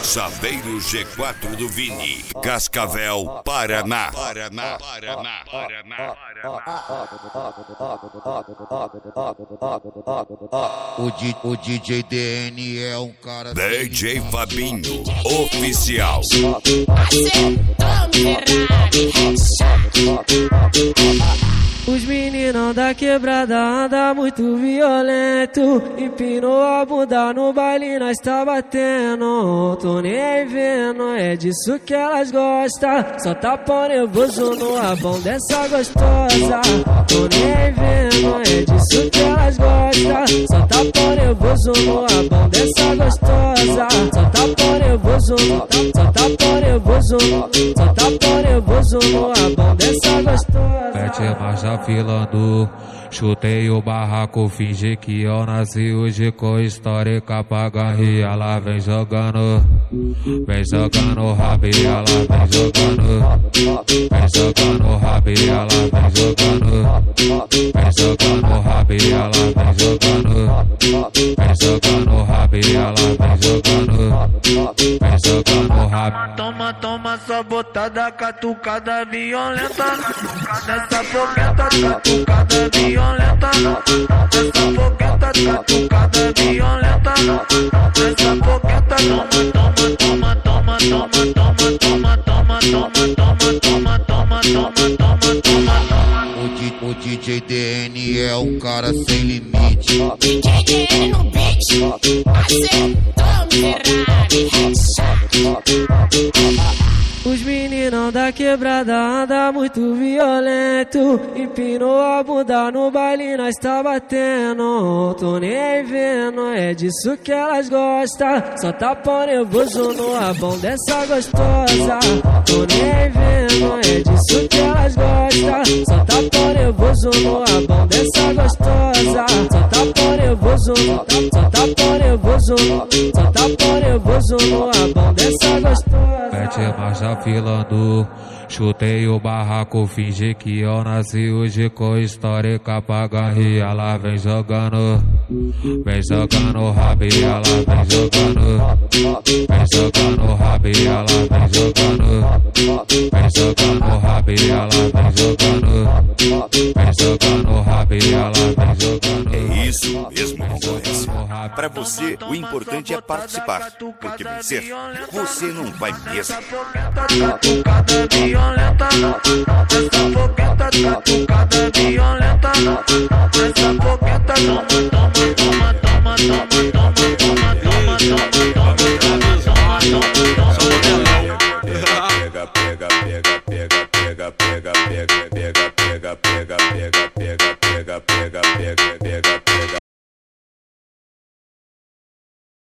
Saveiro G4 do Vini, Cascavel, Paraná. O DJ DN é um cara. DJ Fabinho, oficial. Os meninos da quebrada andam muito violento. Empinou a bunda no baile, nós tá batendo. Tô nem vendo, é disso que elas gostam. Só tá pão nervoso no rabão dessa gostosa. Tô nem vendo, é disso que elas gostam. Só tá pão nervoso no rabão dessa gostosa. Só tá pão nervoso, só tá pão nervoso, só tá pão nervoso no rabão dessa gostosa. Mete marcha filando, chutei o barraco, fingi que eu nasci hoje com histórica pra garre. Ela vem jogando rabi, ela vem jogando rabi, ela vem jogando rabi, ela vem jogando rabi, ela vem jogando rabi. Toma, toma sua botada, catucada violenta. Nessa fogueta, catucada violenta. Nessa fogueta, catucada violenta. Nessa fogueta, toma, toma, toma, toma, toma, toma, toma, toma, toma, toma, toma, toma. O DJ DN é um cara sem limite. DJ DN no beat, acertou, Ferrari, Os meninos da quebrada andam muito violento. Empinou a bunda no baile, nós tá batendo. Tô nem vendo, é disso que elas gostam. Só tá pão nervoso no rabão dessa gostosa. Tô nem vendo, é disso que elas gostam. Só tá pão nervoso no rabão dessa gostosa. Só tá pão nervoso, só tá pão nervoso, só tá pão nervoso no rabão dessa gostosa. Mete marcha filando, chutei o barraco, fingi que eu nasci hoje com histórica pra garre. Ela vem jogando rabi, ela vem jogando rabi, ela vem jogando rabi, ela vem jogando rabi, ela vem jogando. É isso mesmo, concorrência. Pra você, o importante é participar, porque vencer, você não vai mesmo. Catucada violenta. Nessa fogueta, catucada violenta. Nessa fogueta, toma, toma, toma, toma, toma, toma, toma, toma, toma, toma, toma, toma,